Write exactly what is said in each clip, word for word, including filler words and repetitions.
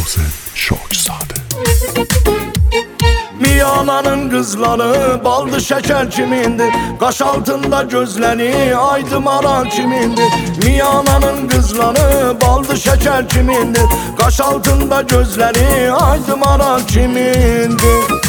Yasin Şokzade. Miyananın kızları baldı şeker kimindir? Qaş altında gözleri aydı maral kimindir? Miyananın kızları baldı şeker kimindir? Qaş altında gözleri aydı maral kimindir?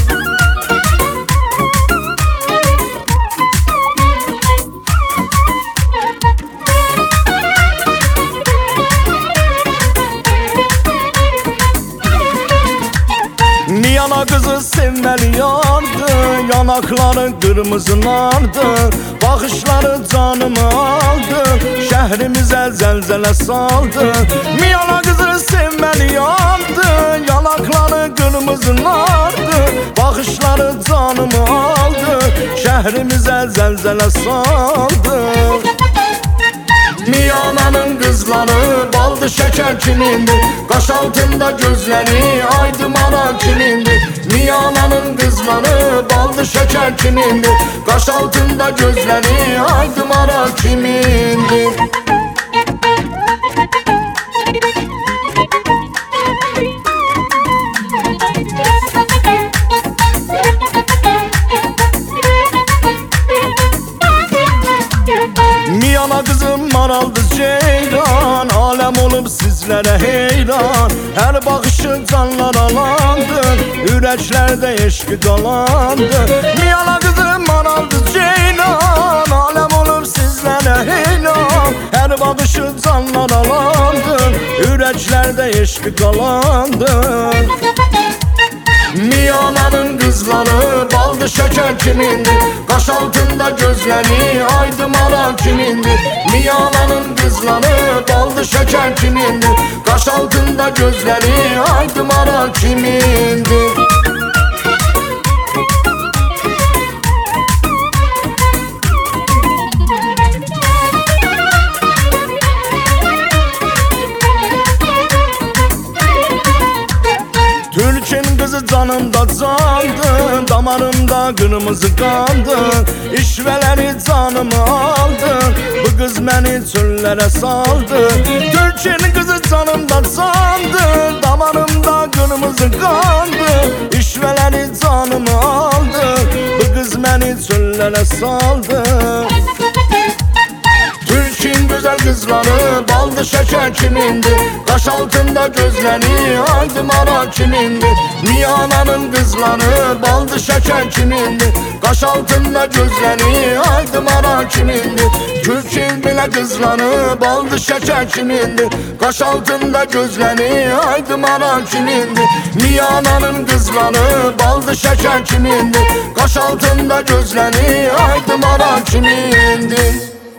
Miyana kızı sevmeli yardı, yanakları kırmızılardı, bakışları canımı aldı, şehrimize zelzele saldı. Miyana kızı sevmeli yardı, yanakları kırmızılardı, bakışları canımı aldı, şehrimize zelzele saldı. Miyananın kızları baldı şeker kimindir? Qaş altında gözleri aydı maral kimindir? Miyananın kızları baldı şeker kimindir? Qaş altında gözleri aydı maral kimindir? Miyana kızım maraldır ceylan, alem olup sizlere heyran. Her bakışı canlar alandı, yüreklerde eşki qalandı. Miyana kızım maraldır ceylan, alem olup sizlere heyran. Her bakışı canlar alandı, yüreklerde eşki qalandı. Miyananın kızları baldı şeker kimindir? Qaş altında gözleri aydı maral kimindir? Miyananın kızları baldı şeker kimindir? Qaş altında gözleri aydı maral kimindir? Türk'ün kızı canımda candı, damarımda kırmızı kandı, işveleri canımı aldı, bu kız beni çöllere saldı. Türk'ün kızı canımda candı, damarımda kırmızı kandı, işveleri canımı aldı, bu kız beni çöllere saldı. Türk'ün güzel kızları baldı şeker kimindir? Qaş altında gözleri aydı maral kimindir? Miyananın kızları baldı şeker kimindir? Qaş altında gözleri aydı maral kimindir? Türk'ün bile kızları baldı şeker kimindir? Qaş altında gözleri aydı maral kimindir? Miyananın kızları baldı şeker kimindir? Qaş altında gözleri